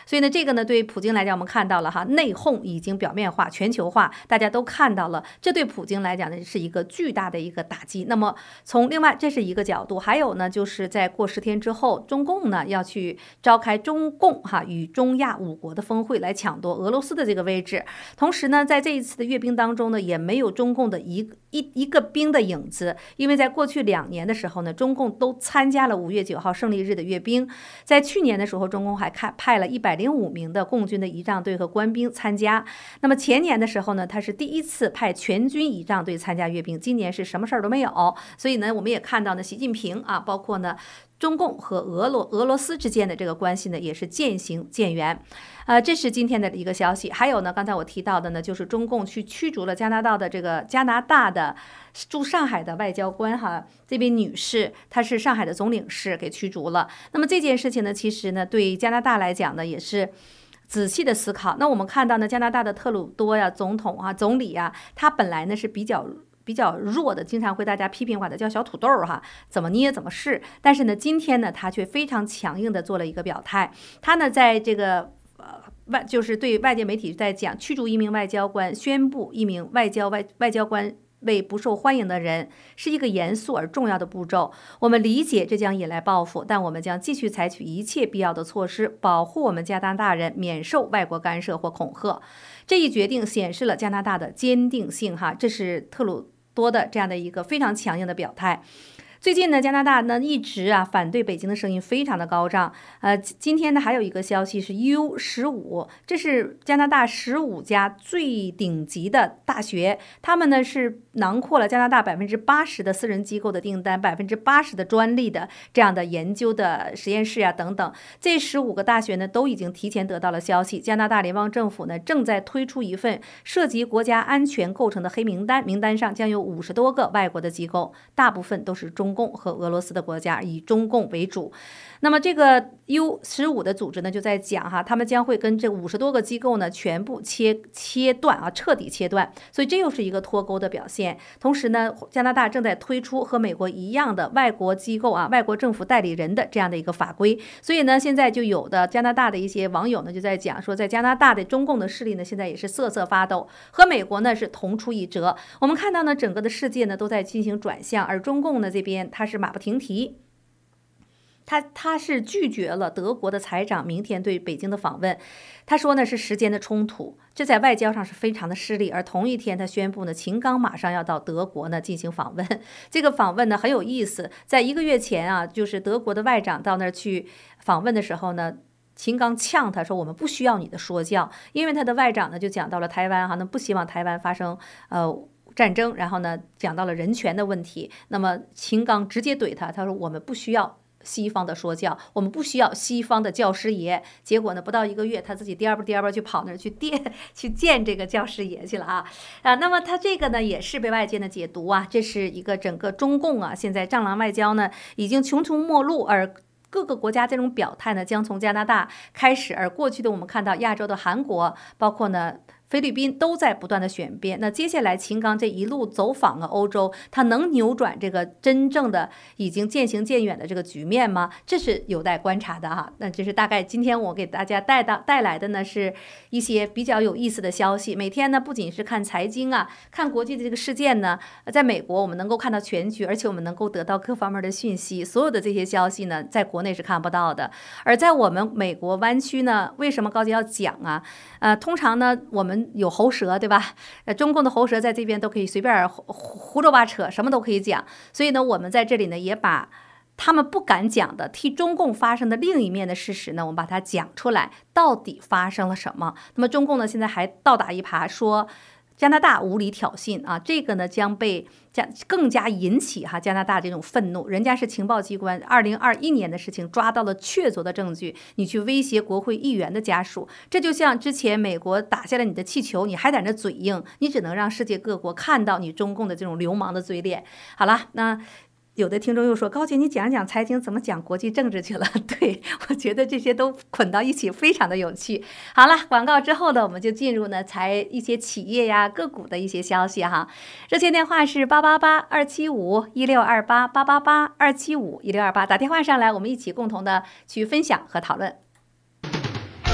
所以呢，这个呢对普京来讲，我们看到了哈，内讧已经表面化、全球化，大家都看到了，这对普京来讲呢是一个巨大的一个打击。那么从另外这是一个角度，还有呢就是在过十天之后，中共呢要去召开中共哈与中亚五国的峰会，来抢夺俄罗斯的这个位置。同时呢，在这一次的阅兵当中呢，也没有中共的一一一个兵的影子，因为在过去两年的时候呢，中共都参加了五月九号胜利日的阅兵。在去年的时候，中共还派派了一百零五名的共军的仪仗队和官兵参加。那么前年的时候呢，他是第一次派全军仪仗队参加阅兵，今年是什么事儿都没有。所以呢，我们也看到呢，习近平啊，包括呢中共和俄罗俄罗斯之间的这个关系呢，也是渐行渐远。呃，这是今天的一个消息。还有呢，刚才我提到的呢，就是中共去驱逐了加拿大的这个加拿大的驻上海的外交官哈，这位女士，她是上海的总领事，给驱逐了。那么这件事情呢，其实呢，对加拿大来讲呢，也是仔细的思考。那我们看到呢，加拿大的特鲁多呀，总统啊，总理啊，他本来呢是比较比较弱的，经常会大家批评把他叫小土豆哈，怎么捏怎么是。但是呢，今天呢，他却非常强硬的做了一个表态。他呢，在这个呃外就是对外界媒体在讲驱逐一名外交官，宣布一名外交外外交官为不受欢迎的人，是一个严肃而重要的步骤。我们理解这将引来报复，但我们将继续采取一切必要的措施，保护我们加拿大人免受外国干涉或恐吓。这一决定显示了加拿大的坚定性哈，这是特鲁多的这样的一个非常强硬的表态。最近呢，加拿大呢一直啊反对北京的声音非常的高涨。呃，今天呢还有一个消息是 U 十五，这是加拿大十五家最顶级的大学，他们呢是囊括了加拿大百分之八十的私人机构的订单，百分之八十的专利的这样的研究的实验室啊等等。这十五个大学呢都已经提前得到了消息，加拿大联邦政府呢正在推出一份涉及国家安全构成的黑名单，名单上将有五十多个外国的机构，大部分都是中共和俄罗斯的国家，以中共为主。那么这个 U 十五的组织呢就在讲哈，他们将会跟这五十多个机构呢全部切切断啊，彻底切断。所以这又是一个脱钩的表现。同时呢，加拿大正在推出和美国一样的外国机构啊、外国政府代理人的这样的一个法规。所以呢，现在就有的加拿大的一些网友呢就在讲说，在加拿大的中共的势力呢现在也是瑟瑟发抖，和美国呢是同出一辙。我们看到呢，整个的世界呢都在进行转向，而中共呢这边它是马不停蹄。他他是拒绝了德国的财长明天对北京的访问，他说呢是时间的冲突，这在外交上是非常的失利。而同一天他宣布呢，秦刚马上要到德国呢进行访问，这个访问呢很有意思。在一个月前啊，就是德国的外长到那儿去访问的时候呢，秦刚呛他说我们不需要你的说教，因为他的外长呢就讲到了台湾哈，那不希望台湾发生呃战争，然后呢讲到了人权的问题。那么秦刚直接怼他，他说我们不需要西方的说教，我们不需要西方的教师爷。结果呢，不到一个月，他自己颠吧颠吧就跑那儿去见去见这个教师爷去了啊啊！那么他这个呢，也是被外界的解读啊，这是一个整个中共啊，现在战狼外交呢已经穷途末路，而各个国家这种表态呢，将从加拿大开始。而过去的我们看到亚洲的韩国，包括呢菲律宾都在不断的选边。那接下来秦刚这一路走访了欧洲，他能扭转这个真正的已经渐行渐远的这个局面吗？这是有待观察的哈。那这是大概今天我给大家带到带来的呢，是一些比较有意思的消息。每天呢，不仅是看财经啊，看国际的这个事件呢，在美国我们能够看到全局，而且我们能够得到各方面的讯息。所有的这些消息呢，在国内是看不到的。而在我们美国湾区呢，为什么高姐要讲啊？呃，通常呢，我们有喉舌，对吧？呃，中共的喉舌在这边都可以随便胡胡诌八扯，什么都可以讲。所以呢，我们在这里呢，也把他们不敢讲的替中共发生的另一面的事实呢，我们把它讲出来，到底发生了什么？那么中共呢，现在还倒打一耙，说加拿大无理挑衅啊，这个呢将被加更加引起哈加拿大这种愤怒。人家是情报机关，二零二一年的事情抓到了确凿的证据，你去威胁国会议员的家属，这就像之前美国打下了你的气球，你还在那嘴硬，你只能让世界各国看到你中共的这种流氓的嘴脸。好了，那有的听众又说，高姐你讲讲财经怎么讲国际政治去了？对，我觉得这些都捆到一起非常的有趣。好了，广告之后呢，我们就进入呢财一些企业呀个股的一些消息哈。热线电话是八八八二七五一六二八八八八二七五一六二八，打电话上来，我们一起共同的去分享和讨论。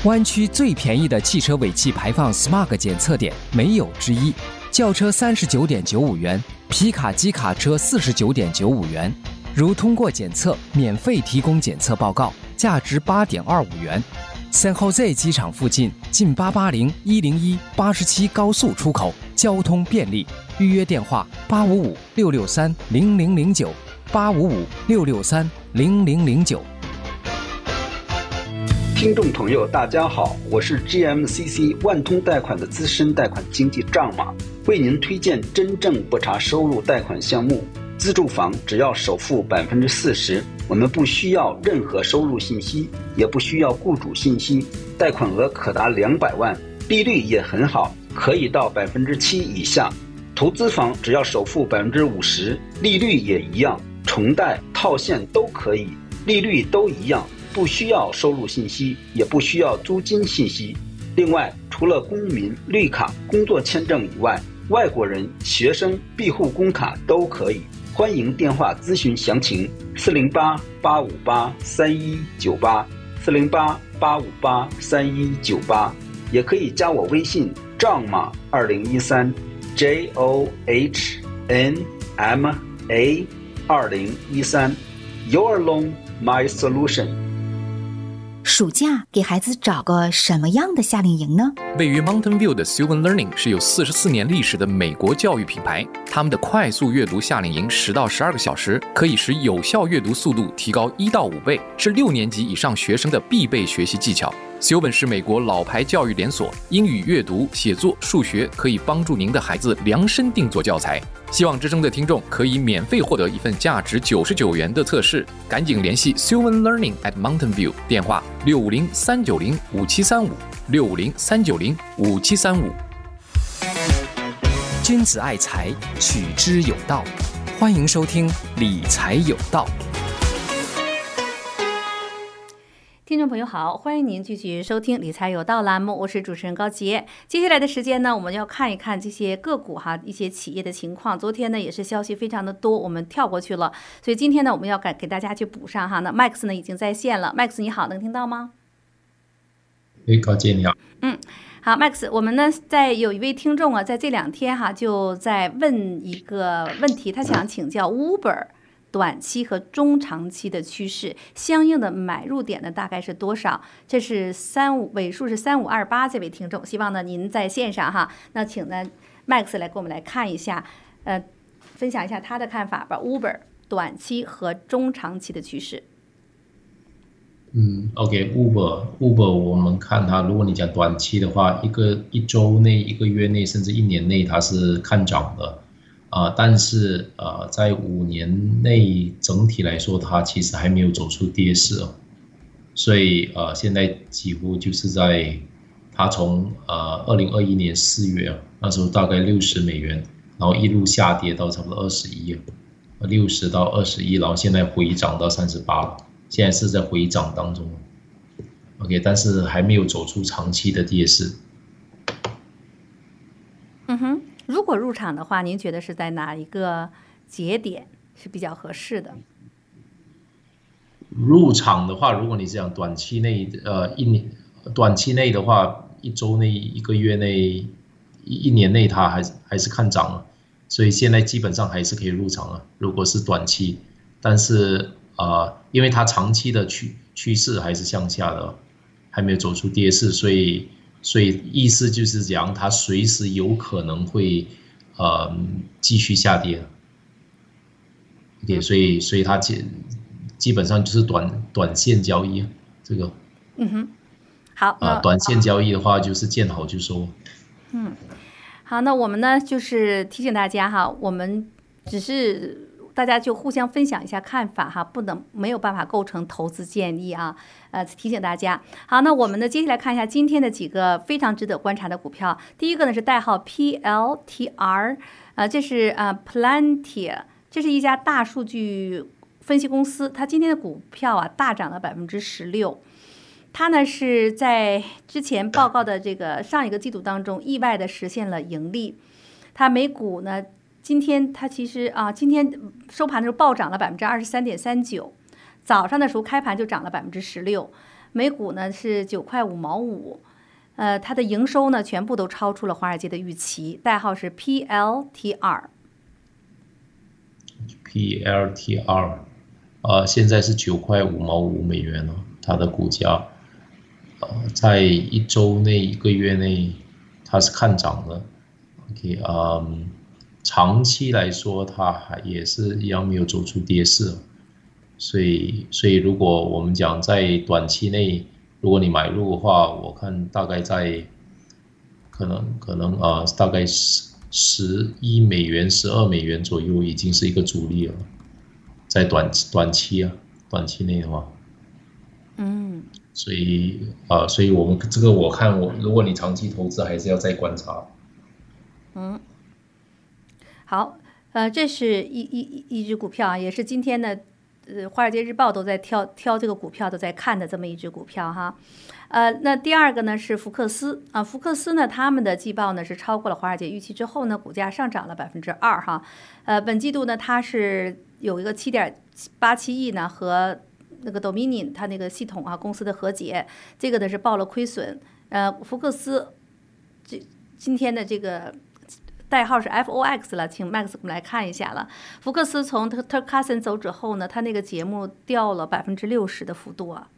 湾区最便宜的汽车尾气排放 S M A G 检测点没有之一，轿车三十九点九五元，皮卡机卡车四十九点九五元。如通过检测，免费提供检测报告，价值八点二五元。San Jose 机场附近近八八零一零一八十七高速出口，交通便利。预约电话：八五五六六三零零零九，八五五六六三零零零九。 听众朋友，大家好，我是 G M C C 万通贷款的资深贷款经纪丈马，为您推荐真正不查收入贷款项目。自住房只要首付百分之四十，我们不需要任何收入信息，也不需要雇主信息，贷款额可达两百万，利率也很好，可以到百分之七以下。投资房只要首付百分之五十，利率也一样，重贷、套现都可以，利率都一样，不需要收入信息，也不需要租金信息。另外，除了公民、绿卡、工作签证以外，外国人、学生、庇护工卡都可以。欢迎电话咨询详情：四零八八五八三一九八，四零八八五八三一九八，也可以加我微信丈马二零一三 J O H N M A 二零一三 Your Loan My Solution。 暑假给孩子找个什么样的夏令营呢？ 位于 Mountain View 的 Sylvan Learning 是有四十四年历史的美国教育品牌，他们的快速阅读夏令营十到十二个小时，可以使有效阅读速度提高一到五倍，是六年级以上学生的必备学习技巧。Sylvan 是美国老牌教育连锁，英语、阅读、写作、数学可以帮助您的孩子量身定做教材。希望之声的听众可以免费获得一份价值九十九元的测试，赶紧联系 Sylvan Learning at Mountain View， 电话六五零三九零五七三五，六五零三九零五七三五。 君子爱财，取之有道。欢迎收听理财有道。 听众朋友好，欢迎您继续收听理财有道栏目，我是主持人高杰。接下来的时间呢，我们要看一看这些个股哈，一些企业的情况。昨天呢也是消息非常的多，我们跳过去了，所以今天呢我们要给给大家去补上哈。那 Max 呢已经在线了 ，Max 你好，能听到吗？ 哎，高杰你好。 嗯，好 ，Max， 我们呢在有一位听众啊，在这两天哈就在问一个问题，他想请教 Uber。短期和中长期的趋势，相应的买入点呢大概是多少？这是三五尾数是三五二八这位听众，希望呢您在线上哈。那请呢 Max 来给我们来看一下，呃，分享一下他的看法吧。Uber 短期和中长期的趋势。 嗯 ，OK，Uber Uber 我们看它，如果你讲短期的话，一个一周内、一个月内，甚至一年内，它是看涨的。啊、呃，但是呃，在五年内整体来说，它其实还没有走出跌势哦，所以呃，现在几乎就是在它从呃二零二一年四月啊，那时候大概六十美元，然后一路下跌到差不多二十一，六十到二十一，然后现在回涨到三十八了，现在是在回涨当中 ，OK， 但是还没有走出长期的跌势。 嗯哼。如果入场的话，您觉得是在哪一个节点是比较合适的？ 入场的话，如果你是讲短期内，呃，一年短期内的话，一周内、一个月内、一一年内，它还是还是看涨了，所以现在基本上还是可以入场了。如果是短期，但是呃，因为它长期的趋趋势还是向下的，还没有走出跌势，所以。所以意思就是讲，它随时有可能会呃继续下跌。OK， 所以所以它基基本上就是短短线交易这个。 嗯哼，好。 啊、呃，短线交易的话就是见好就收。 嗯，好，那我们呢就是提醒大家哈，我们只是大家就互相分享一下看法哈，不能没有办法构成投资建议啊。呃，提醒大家。好，那我们呢接下来看一下今天的几个非常值得观察的股票。第一个呢是代号 P L T R， 呃，这是呃 Palantir， 这是一家大数据分析公司，它今天的股票啊大涨了百分之十六。它呢是在之前报告的这个上一个季度当中意外的实现了盈利。它每股呢今天它其实啊今天收盘的时候暴涨了百分之二十三点三九。早上的时候开盘就涨了百分之十六， 每股呢是九块五毛五，呃，它的营收呢全部都超出了华尔街的预期，代号是 P L T R。P L T R， 呃，现在是九块五毛五美元了，它的股价，呃，在一周内、一个月内，它是看涨的。OK， 嗯，长期来说，它还也是一样没有走出跌势。所以，所以如果我们讲在短期内，如果你买入的话，我看大概在可能可能呃大概十十一美元、十二美元左右，已经是一个主力了。在短短期啊，短期内的话， 嗯， 所以呃，所以我们这个我看我，如果你长期投资，还是要再观察。 嗯，好，呃，这是一一一只股票啊，也是今天的。呃，华尔街日报都在挑挑这个股票，都在看的这么一只股票哈，呃，那第二个呢是福克斯啊，福克斯呢他们的季报呢是超过了华尔街预期之后呢，股价上涨了百分之二哈，呃，本季度呢它是有一个七点八七亿呢和那个 Dominion 它那个系统啊公司的和解，这个呢是报了亏损，呃，福克斯这今天的这个。代号是 F O X 了，请 Max 我们来看一下了。福克斯从 Tucker Carlson 走之后呢，他那个节目掉了百分之六十的幅度啊。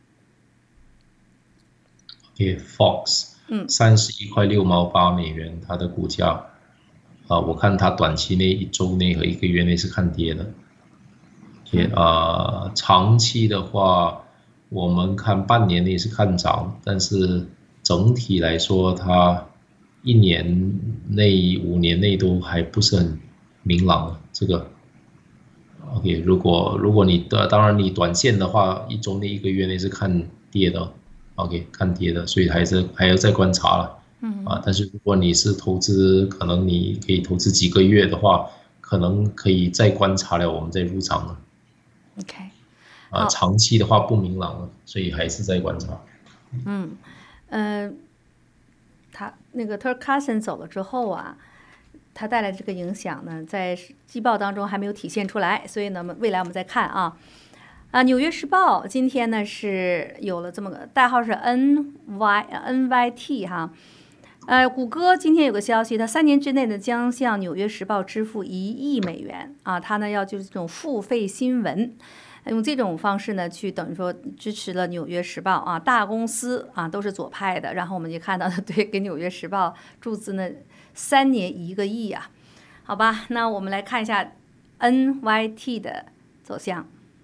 Okay, Fox， 嗯，三十一块六毛八美元，它的股价啊，我看它短期内、一周内和一个月内是看跌的。也、okay, 啊、呃，长期的话，我们看半年内是看涨，但是整体来说它。一年内、五年内都还不是很明朗的这个。OK， 如果如果你的当然你短线的话，一周内、一个月内是看跌的 ，OK， 看跌的，所以还是还要再观察了。嗯啊，但是如果你是投资，可能你可以投资几个月的话，可能可以再观察了，我们再入场了。 OK， 啊，长期的话不明朗了，所以还是在观察。 嗯，呃。他那个 Tucker Carlson 走了之后啊，他带来这个影响呢，在季报当中还没有体现出来，所以呢，未来我们再看啊。啊，《纽约时报》今天呢是有了这么个代号是 N Y N Y T 哈，呃，谷歌今天有个消息，它三年之内呢将向《纽约时报》支付一亿美元啊，它呢要就是这种付费新闻。用这种方式呢，去等于说支持了《纽约时报》啊，大公司啊都是左派的，然后我们就看到对给《纽约时报》注资呢三年一个亿啊，好吧，那我们来看一下 N Y T 的走向。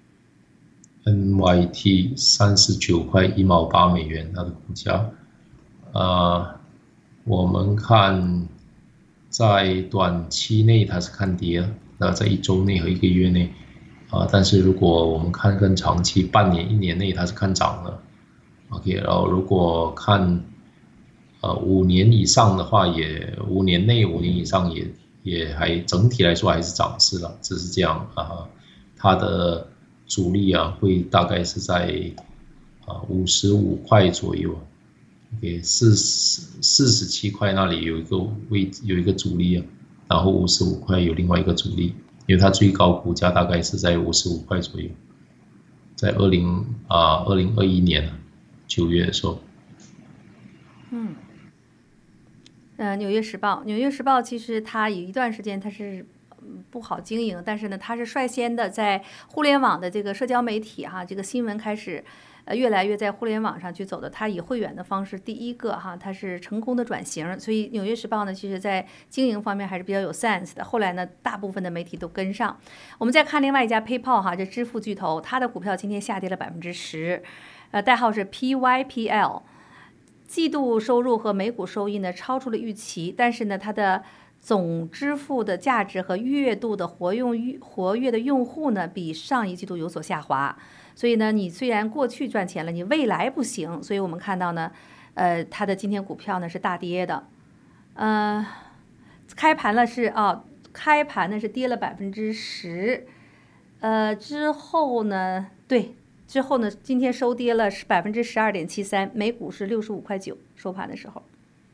N Y T 三十九块一毛八美元，它的股价，呃，我们看在短期内它是看跌，那在一周内和一个月内。啊，但是如果我们看更长期，半年、一年内它是看涨的 ，OK， 然后如果看呃五年以上的话也，也五年内、五年以上也也还整体来说还是涨势了，只是这样啊，它的阻力啊会大概是在啊五十五块左右 ，OK， 四十四十七块那里有一个位有一个阻力啊，然后五十五块有另外一个阻力。因为它最高股价大概是在五十五块左右，在二零啊二零二一年九月的时候。 嗯，呃，《纽约时报》《纽约时报》其实它有一段时间它是不好经营，但是呢，它是率先的在互联网的这个社交媒体哈、啊，这个新闻开始。呃，越来越在互联网上去走的，它以会员的方式，第一个哈，它是成功的转型，所以《纽约时报》呢，其实在经营方面还是比较有 sense 的。后来呢，大部分的媒体都跟上。我们再看另外一家 PayPal 哈，这支付巨头，它的股票今天下跌了百分之十，呃，代号是 P Y P L， 季度收入和每股收益呢超出了预期，但是呢，它的总支付的价值和月度的活用活跃的用户呢，比上一季度有所下滑。所以呢，你虽然过去赚钱了，你未来不行。所以我们看到呢，呃，它的今天股票呢是大跌的，呃，开盘了是啊、哦，开盘呢是跌了百分之十，呃，之后呢，对，之后呢，今天收跌了是百分之十二点七三，每股是六十五块九，收盘的时候。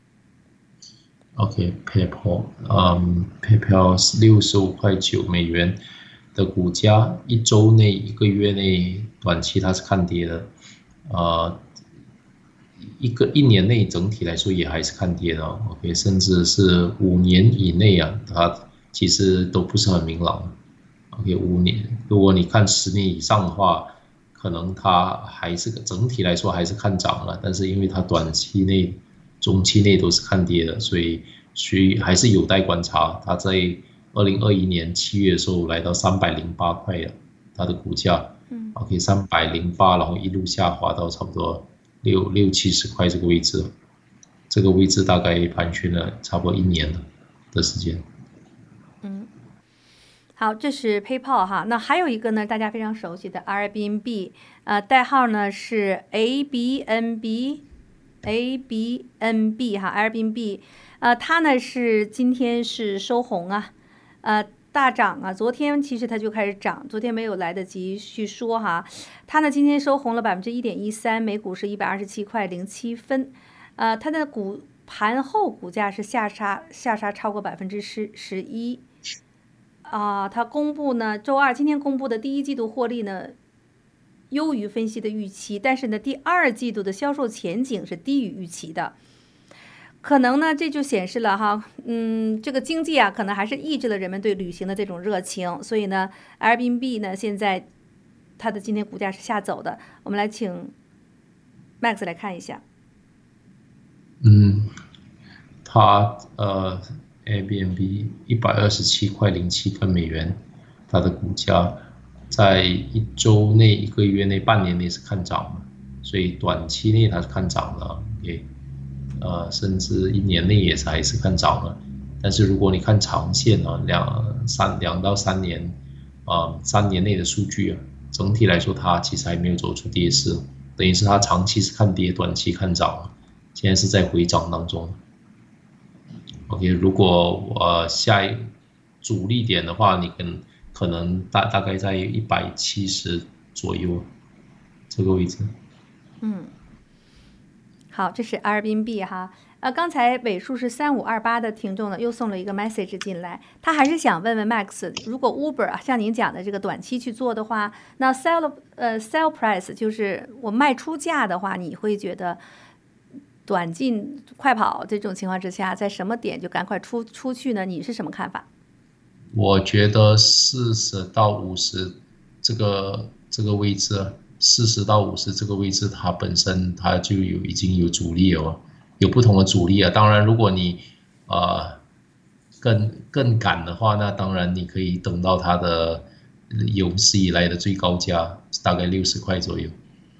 OK，PayPal， 嗯 ，PayPal 是六十五块九美元的股价，一周内、一个月内短期它是看跌的， 呃，一个一年内整体来说也还是看跌的 ，OK， 甚至是五年以内啊，它其实都不是很明朗 ，OK， 五年，如果你看十年以上的话，可能它还是整体来说还是看涨了，但是因为它短期内、中期内都是看跌的，所以所以还是有待观察。它在二零二一年七月的时候来到三百零八块了，它的股价。OK， 三百零八，然后一路下滑到差不多六六七十块这个位置，这个位置大概盘旋了差不多一年了的时间。 嗯，好，这是 PayPal 哈，那还有一个呢，大家非常熟悉的 Airbnb， 呃，代号呢是 A B N B，A B N B 哈 ，Airbnb， 呃，它呢是今天是收红啊，呃。大涨啊！昨天其实它就开始涨，昨天没有来得及去说哈。它呢今天收红了百分之一点一三，每股是一百二十七块零七分。呃，它的股盘后股价是下杀下杀超过百分之十十一。啊，它公布呢，周二今天公布的第一季度获利呢，优于分析的预期，但是呢，第二季度的销售前景是低于预期的。可能呢，这就显示了哈，嗯，这个经济啊，可能还是抑制了人们对旅行的这种热情，所以呢 ，Airbnb 呢现在它的今天股价是下走的。我们来请 Max 来看一下。 嗯，它呃 Airbnb 一百二十七块零七分美元，它的股价在一周内、一个月内、半年内是看涨的，所以短期内它是看涨的，也。呃，甚至一年内也是还是看涨了，但是如果你看长线啊，两三两到三年，啊、呃，三年内的数据啊，整体来说它其实还没有走出跌势，等于是它长期是看跌，短期看涨，现在是在回涨当中。OK， 如果呃下一主力点的话，你跟可能大大概在一百七十左右这个位置。 嗯。好，这是 Airbnb 哈，呃，刚才尾数是三五二八的听众呢，又送了一个 message 进来，他还是想问问 Max， 如果 Uber 啊，像您讲的这个短期去做的话，那 sell 呃 sell price 就是我卖出价的话，你会觉得短进快跑这种情况之下，在什么点就赶快出出去呢？你是什么看法？ 我觉得四十到五十这个这个位置。四十到五十这个位置，它本身它就有已经有阻力了，有不同的阻力啊。当然，如果你呃更更赶的话，那当然你可以等到它的有史以来的最高价，大概六十块左右。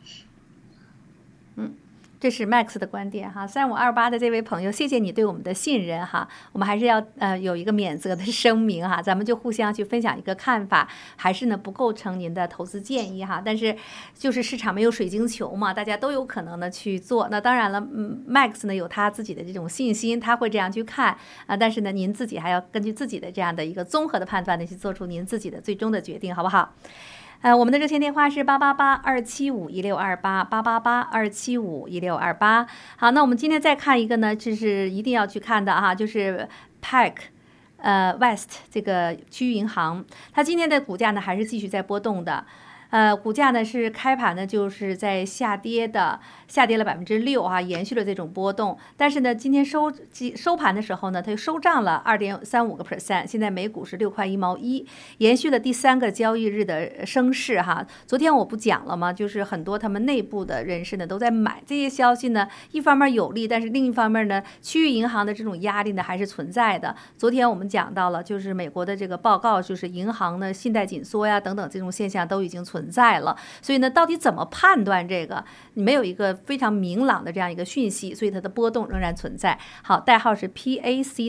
嗯，这是 Max 的观点哈。三五二八的这位朋友，谢谢你对我们的信任哈。我们还是要呃有一个免责的声明哈，咱们就互相去分享一个看法，还是呢不构成您的投资建议哈。但是就是市场没有水晶球嘛，大家都有可能的去做。那当然了，嗯 ，Max 呢有他自己的这种信心，他会这样去看啊。但是呢，您自己还要根据自己的这样的一个综合的判断呢，去做出您自己的最终的决定，好不好？呃，我们的热线电话是八八八二七五一六二八八八八二七五一六二八。好，那我们今天再看一个呢，这是一定要去看的哈，就是 Pac 呃 West 这个区域银行，它今天的股价呢还是继续在波动的。呃，股价呢是开盘呢就是在下跌的，下跌了百分之六啊，延续了这种波动。但是呢，今天收收盘的时候呢，它又收涨了二点三五个 percent， 现在每股是六块一毛一，延续了第三个交易日的升势哈。昨天我不讲了吗？就是很多他们内部的人士呢都在买这些消息呢，一方面有利，但是另一方面呢，区域银行的这种压力呢还是存在的。昨天我们讲到了，就是美国的这个报告，就是银行呢信贷紧缩呀等等这种现象都已经存在。在了，所以呢，到底怎么判断这个？没有一个非常明朗的这样一个讯息，所以它的波动仍然存在。好，代号是 P A C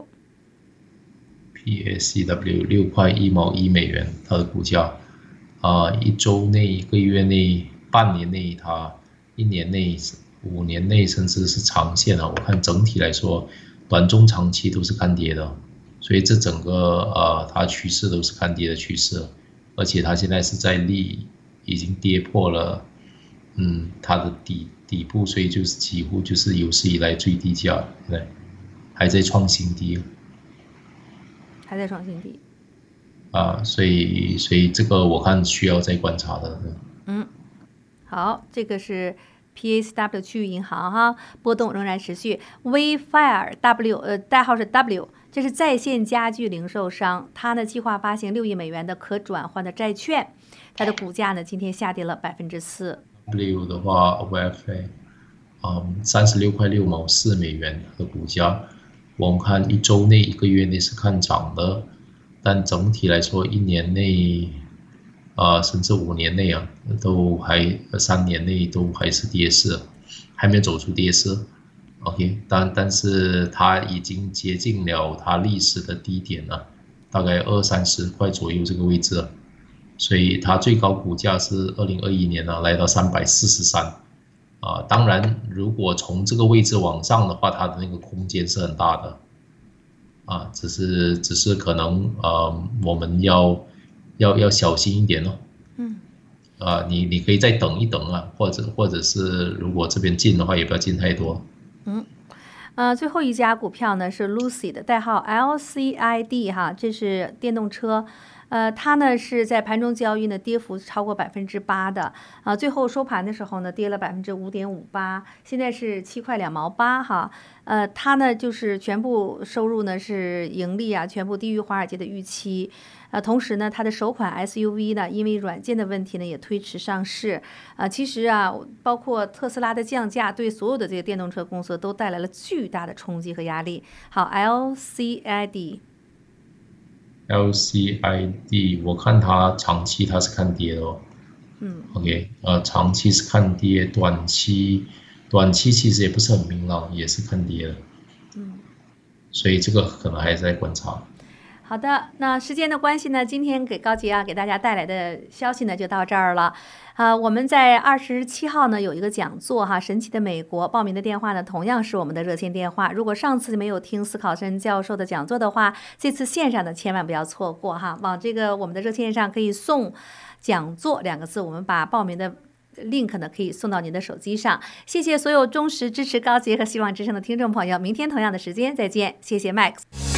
W。P A C W 六块一毛一美元，它的股价啊、呃，一周内、一个月内、半年内，它一年内、五年内，甚至是长线啊，我看整体来说，短中长期都是看跌的，所以这整个呃，它趋势都是看跌的趋势。而且它现在是在力已经跌破了，嗯，它的底底部，所以就是几乎就是有史以来最低价，对，还在创新低， 还在创新低， 啊，所以所以这个我看需要再观察的， 嗯。 好，这个是 P A C W 区域银行哈，波动仍然持续。Wayfair W 呃代号是 W， 这是在线家具零售商，它呢计划发行六亿美元的可转换的债券，它的股价呢今天下跌了百分之四。 W 的话 ，Wayfair， 嗯，三十六块六毛四美元的股价，我们看一周内、一个月内是看涨的，但整体来说，一年内。呃，甚至五年内啊，都还三年内都还是跌势，还没有走出跌势。OK， 但但是它已经接近了它历史的低点了，大概二三十块左右这个位置，所以它最高股价是二零二一年呢、啊、来到三百四十三。啊，当然，如果从这个位置往上的话，它的那个空间是很大的。啊，只是只是可能呃，我们要。要要小心一点哦， 嗯， 啊，你你可以再等一等啊，或者或者是如果这边进的话，也不要进太多。 嗯，呃，最后一家股票呢是 Lucid， 代号 L C I D 哈，这是电动车。呃，它呢是在盘中交易呢跌幅超过百分之八的，啊，最后收盘的时候呢跌了百分之五点五八，现在是七块两毛八哈。呃，它呢就是全部收入呢是盈利啊，全部低于华尔街的预期。呃，同时呢，它的首款 S U V 呢，因为软件的问题呢，也推迟上市。啊、呃，其实啊，包括特斯拉的降价，对所有的这个电动车公司都带来了巨大的冲击和压力。好 ，L C I D。L C I D， 我看它长期它是看跌的哦。 嗯。 OK， 呃，长期是看跌，短期短期其实也不是很明朗，也是看跌的。 嗯。 所以这个可能还是在观察。 好的，那时间的关系呢，今天给高杰啊给大家带来的消息呢就到这儿了。啊，我们在二十七号呢有一个讲座哈，神奇的美国，报名的电话呢同样是我们的热线电话。如果上次没有听斯考森教授的讲座的话，这次线上的千万不要错过哈。往这个我们的热线上可以送讲座两个字，我们把报名的link 呢可以送到您的手机上。谢谢所有忠实支持高杰和希望之声的听众朋友，明天同样的时间再见，谢谢 Max。